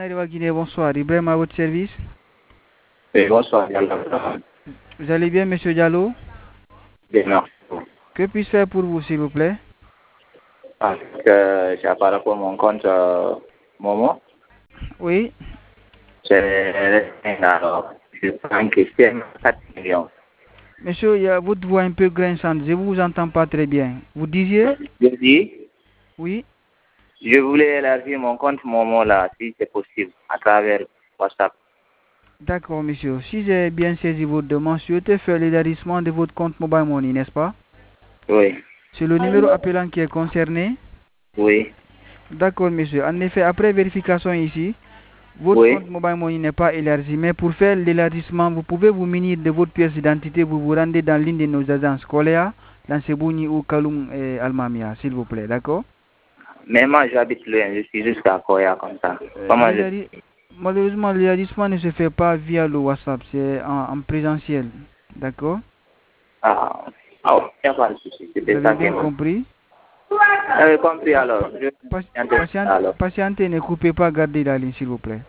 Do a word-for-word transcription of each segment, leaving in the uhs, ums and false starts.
Arewa Guinée, bonsoir. Ibrahim à votre service. Oui, bonsoir. Vous allez bien, monsieur Diallo? Bien, merci. Que puis-je faire pour vous, s'il vous plaît? Parce que j'ai par rapport à mon compte euh, Momo, Oui. j'ai alors, je prends Christian quatre millions. Monsieur, il y a votre voix un peu grinçante. Je ne vous entends pas très bien. Vous disiez? Je dis, Oui. je voulais élargir mon compte Momo là, si c'est possible, à travers WhatsApp. D'accord, monsieur. Si j'ai bien saisi votre demande, souhaitez faire l'élargissement de votre compte Mobile Money, n'est-ce pas? Oui. C'est le numéro appelant qui est concerné? Oui. D'accord, monsieur. En effet, après vérification ici, votre Oui. compte Mobile Money n'est pas élargi, mais pour faire l'élargissement, vous pouvez vous munir de votre pièce d'identité, vous vous rendez dans l'une de nos agences Koléa, dans Sebouni ou Kaloum et Almamia, s'il vous plaît, d'accord? Mais moi, j'habite loin, je suis jusqu'à Koya comme ça. Euh, Comment je... l'élargi- Malheureusement, l'élargissement ne se fait pas via le WhatsApp, c'est en, en présentiel, d'accord? Ah, ah, il n'y a pas de souci, Vous c'était avez ça que bien compris? j'avais compris Pa- alors. Je... pa- patiente- alors. patientez, ne coupez pas, gardez la ligne, s'il vous plaît.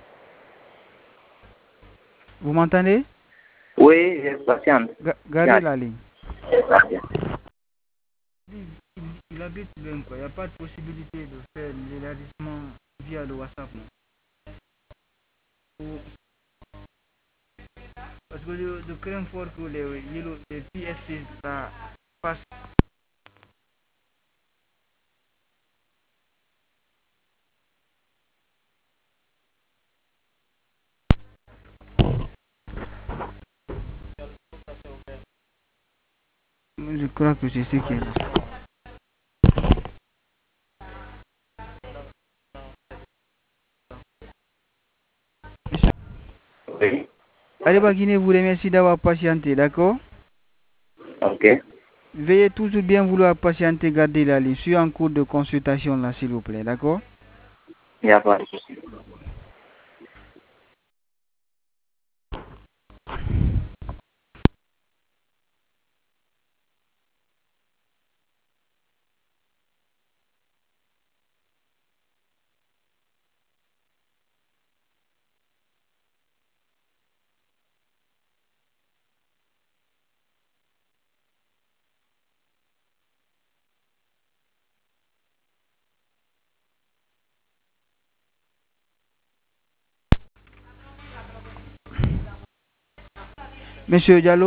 Vous m'entendez? Oui, je patiente. Ga- Gardez la ligne. Patiente. Il habite loin, quoi. Il n'y a pas de possibilité de faire l'élargissement via le WhatsApp. Non. Parce que je, je crains fort que les, les, les P S C ça passe. Je crois que c'est ce qui est là. Oui. Allez, Guinée vous remercie d'avoir patienté, d'accord? Ok. Veuillez toujours bien vouloir patienter, garder la ligne. Je suis en cours de consultation là, s'il vous plaît, d'accord? Il n'y a pas de souci. Monsieur Diallo,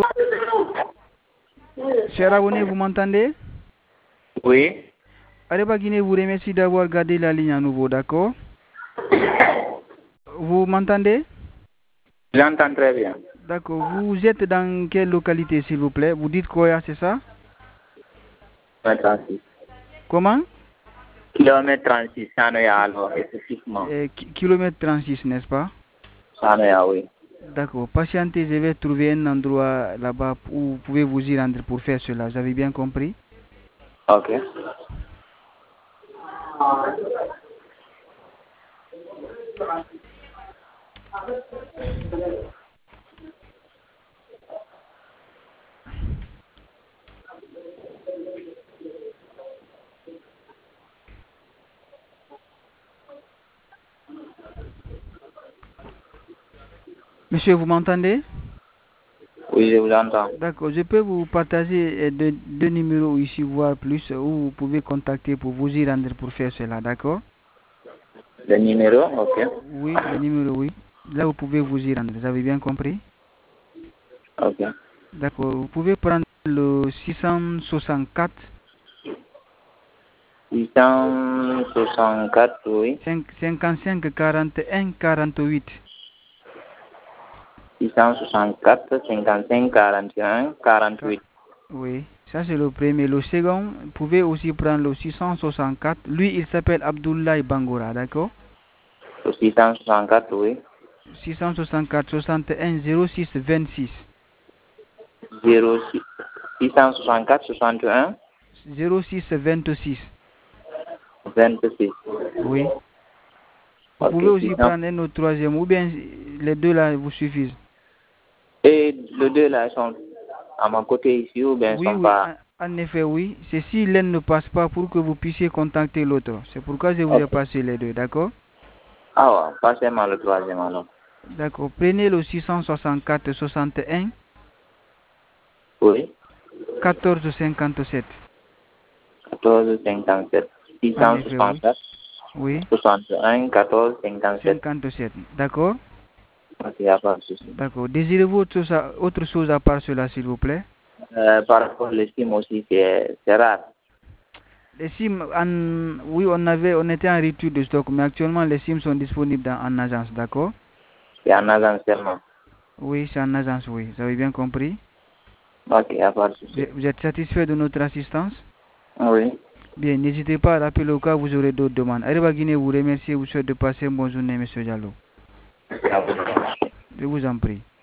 cher abonné, vous m'entendez? Oui. Allez, Guinée vous remercie d'avoir gardé la ligne à nouveau, d'accord? Vous m'entendez? J'entends très bien. D'accord. Vous êtes dans quelle localité, s'il vous plaît? Vous dites Koya, c'est ça? trente-six. Comment? Kilomètre trente-six, Sanoya alors, effectivement. euh, Kilomètre trente-six, n'est-ce pas? Sanoya, oui. D'accord. Patientez, je vais trouver un endroit là-bas où vous pouvez vous y rendre pour faire cela. Vous avez bien compris? Ok. Monsieur, vous m'entendez? Oui, je vous entends. D'accord. Je peux vous partager euh, deux, deux numéros ici, voire plus, où vous pouvez contacter pour vous y rendre pour faire cela. D'accord? Le numéro, ok. Oui, le numéro, oui. Là, vous pouvez vous y rendre. Vous avez bien compris? Ok. D'accord. Vous pouvez prendre le six cent soixante-quatre. six cent soixante-quatre, oui. cinquante-cinq quarante et un quarante-huit. six cent soixante-quatre, cinquante-cinq, quarante et un, quarante-huit. Oui, ça c'est le premier. Le second, vous pouvez aussi prendre le six cent soixante-quatre. Lui, il s'appelle Abdoulaye Bangora, d'accord? Le six cent soixante-quatre, oui. six cent soixante-quatre soixante et un zéro six vingt-six. zéro six, six cent soixante-quatre, soixante et un, zéro six vingt-six. vingt-six. Oui. Vous Ok, pouvez aussi six cents. prendre un autre troisième, ou bien les deux là vous suffisent. Et les deux là sont à mon côté ici ou bien Oui, sont oui, pas. en, en effet, oui. C'est si l'un ne passe pas pour que vous puissiez contacter l'autre. C'est pourquoi je vous ai Ok, passé les deux, d'accord? Ah ouais, pas seulement le troisième alors. D'accord. Prenez le six cent soixante-quatre soixante et un Oui. quatorze cinquante-sept. quatorze cinquante-sept. En effet, oui. six cent soixante-quatre Oui. soixante et un quatorze cinquante-sept. cinquante-sept. D'accord. Ok, y a pas de souci. D'accord. Désirez-vous autre chose, à, autre chose à part cela, s'il vous plaît? Euh, par rapport aux SIM aussi, c'est c'est rare. Les SIM, en, oui, on avait, on était en rupture de stock, mais actuellement les SIM sont disponibles dans, en agence, d'accord? C'est en agence seulement. Oui, c'est en agence, oui. Vous avez bien compris? Ok, y a pas de souci. Vous vous êtes satisfait de notre assistance? Oui. Bien, n'hésitez pas à rappeler au cas où vous aurez d'autres demandes. Arriva Guinée vous remercie et vous souhaite de passer une bonne journée, Monsieur Diallo. Y a pas de souci. Je vous en prie.